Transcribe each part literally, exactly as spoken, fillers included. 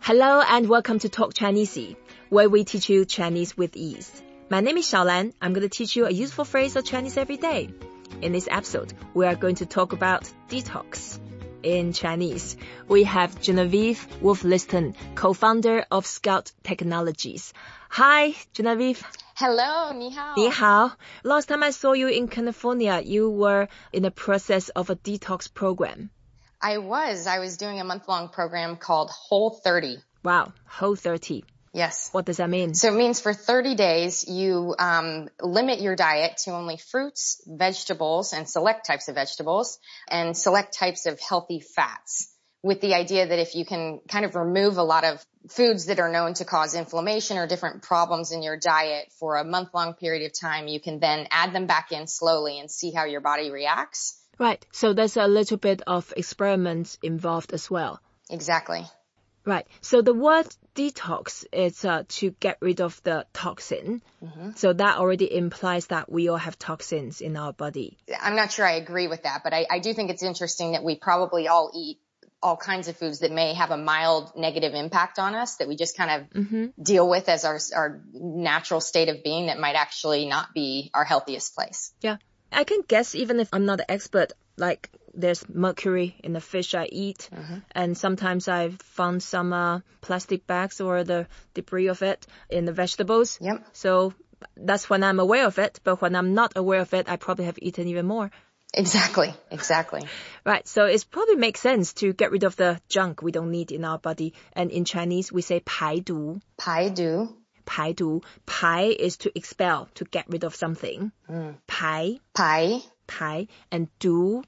Hello and welcome to Talk Chinese, where we teach you Chinese with ease. My name is Xiaolan. I'm going to teach you a useful phrase of Chinese every day. In this episode, we are going to talk about detox. In Chinese, we have Genevieve Wolf-Liston, co-founder of Scout Technologies. Hi, Genevieve. Hello, 你好. 你好. Last time I saw you in California, you were in the process of a detox program. I was. I was doing a month-long program called Whole thirty. Wow, Whole thirty. Yes. What does that mean? So it means for thirty days, you um, limit your diet to only fruits, vegetables, and select types of vegetables, and select types of healthy fats, with the idea that if you can kind of remove a lot of foods that are known to cause inflammation or different problems in your diet for a month-long period of time, you can then add them back in slowly and see how your body reacts. Right. So there's a little bit of experiments involved as well. Exactly. Right. So the word detox is uh, to get rid of the toxin. Mm-hmm. So that already implies that we all have toxins in our body. I'm not sure I agree with that, but I, I do think it's interesting that we probably all eat all kinds of foods that may have a mild negative impact on us that we just kind of mm-hmm. deal with as our, our natural state of being that might actually not be our healthiest place. Yeah. I can guess, even if I'm not an expert, like there's mercury in the fish I eat, mm-hmm. and sometimes I've found some uh, plastic bags or the debris of it in the vegetables. Yep. So that's when I'm aware of it, but when I'm not aware of it, I probably have eaten even more. Exactly, exactly. Right, so it probably makes sense to get rid of the junk we don't need in our body. And in Chinese, we say 排毒. 排毒. 排毒. 排 is to expel, to get rid of something. Mm. 排. 排. 排. And 毒,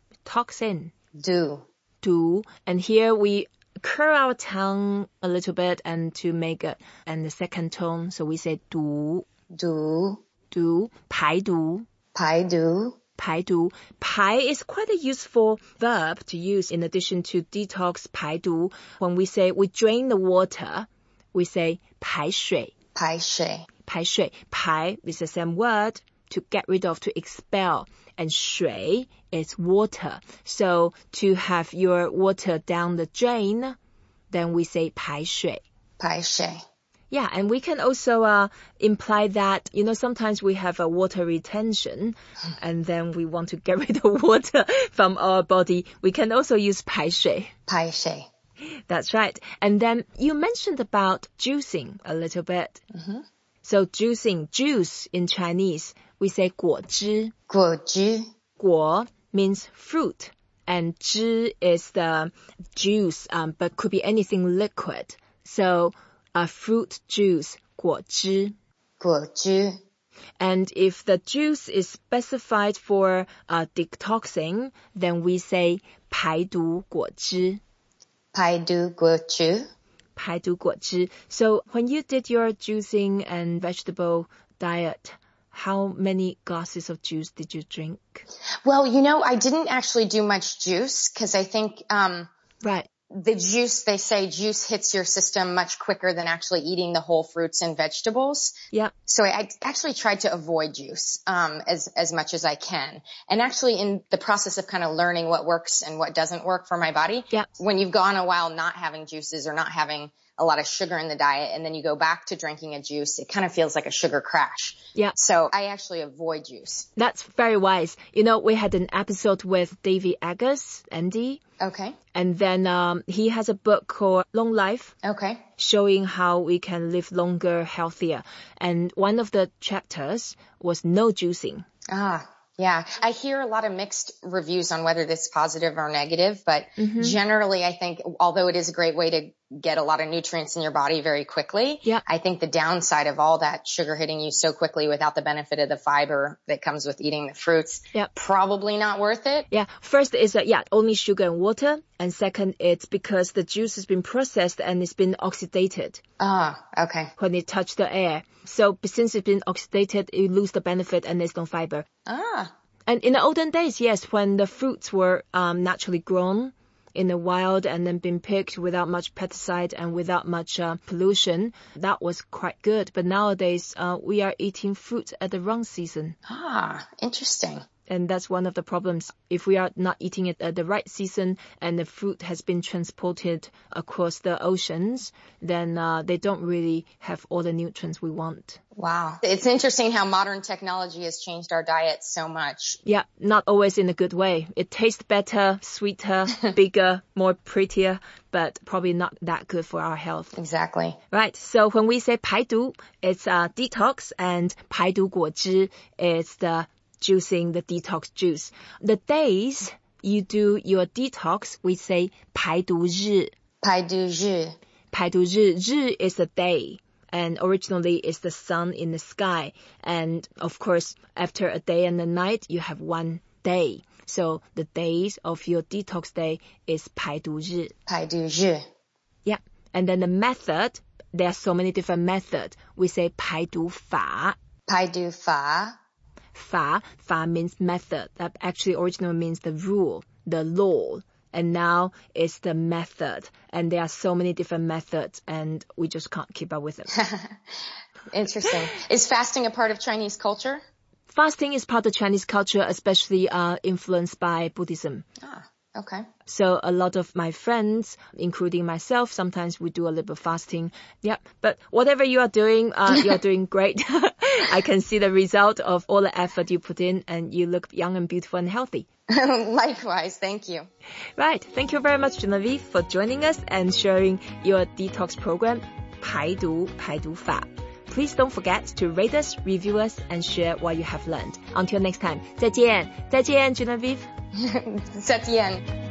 toxin. 毒. 毒. And here we curl our tongue a little bit and to make it, and the second tone, so we say 毒. 毒. 毒. 排毒. 排毒. 排毒. 排 is quite a useful verb to use in addition to detox, 排毒. When we say we drain the water, we say 排水. 排水. 排水. 排 is the same word, to get rid of, to expel. And 水 is water. So to have your water down the drain, then we say 排水. 排水. Yeah, and we can also uh, imply that, you know, sometimes we have a water retention and then we want to get rid of water from our body. We can also use 排水. 排水. That's right. And then you mentioned about juicing a little bit. Mm-hmm. So juicing, juice in Chinese, we say 果汁. 果汁. 果 means fruit and 汁 is the juice, um, but could be anything liquid. So a fruit juice, 果汁. 果汁. And if the juice is specified for uh, detoxing, then we say 排毒果汁. 排毒果汁. 排毒果汁. So when you did your juicing and vegetable diet, how many glasses of juice did you drink? Well, you know, I didn't actually do much juice because I think um, right. the juice, they say juice hits your system much quicker than actually eating the whole fruits and vegetables. Yeah. So I, I actually tried to avoid juice um, as, as much as I can. And actually in the process of kind of learning what works and what doesn't work for my body, yeah. when you've gone a while not having juices or not having a lot of sugar in the diet and then you go back to drinking a juice, it kind of feels like a sugar crash. Yeah. So I actually avoid juice. That's very wise. You know, we had an episode with Davey Agus, Andy. Okay. And then um, he has a book called Long Life. Okay. Showing how we can live longer, healthier. And one of the chapters was no juicing. Ah. Yeah, I hear a lot of mixed reviews on whether this is positive or negative, but mm-hmm. generally I think although it is a great way to get a lot of nutrients in your body very quickly, yeah. I think the downside of all that sugar hitting you so quickly without the benefit of the fiber that comes with eating the fruits, yeah. probably not worth it. Yeah, first is that, yeah, only sugar and water. And second, it's because the juice has been processed and it's been oxidated. Ah, okay. When it touched the air. So since it's been oxidated, you lose the benefit and there's no fiber. Ah. And in the olden days, yes, when the fruits were um, naturally grown in the wild and then been picked without much pesticide and without much uh, pollution, that was quite good. But nowadays, uh, we are eating fruit at the wrong season. Ah, interesting. And that's one of the problems. If we are not eating it at the right season and the fruit has been transported across the oceans, then uh, they don't really have all the nutrients we want. Wow. It's interesting how modern technology has changed our diet so much. Yeah, not always in a good way. It tastes better, sweeter, bigger, more prettier, but probably not that good for our health. Exactly. Right. So when we say 排毒, it's uh, detox, and 排毒果汁, it's the juicing, the detox juice. The days you do your detox, we say 排毒日. 排毒日. 排毒日. 日 is a day. And originally it's the sun in the sky. And of course, after a day and a night, you have one day. So the days of your detox day is 排毒日. 排毒日. Yeah. And then the method, there are so many different methods. We say 排毒法. 排毒法. Fa, fa means method. That actually originally means the rule, the law. And now it's the method. And there are so many different methods, and we just can't keep up with them. Interesting. Is fasting a part of Chinese culture? Fasting is part of Chinese culture, especially uh, influenced by Buddhism. Ah, okay. So a lot of my friends, including myself, sometimes we do a little bit of fasting. Yeah, but whatever you are doing, uh, you are doing great. I can see the result of all the effort you put in, and you look young and beautiful and healthy. Likewise, thank you. Right. Thank you very much, Genevieve, for joining us and sharing your detox program, 排毒排毒法. Please don't forget to rate us, review us, and share what you have learned. Until next time, 再见，再见 Genevieve. 再见.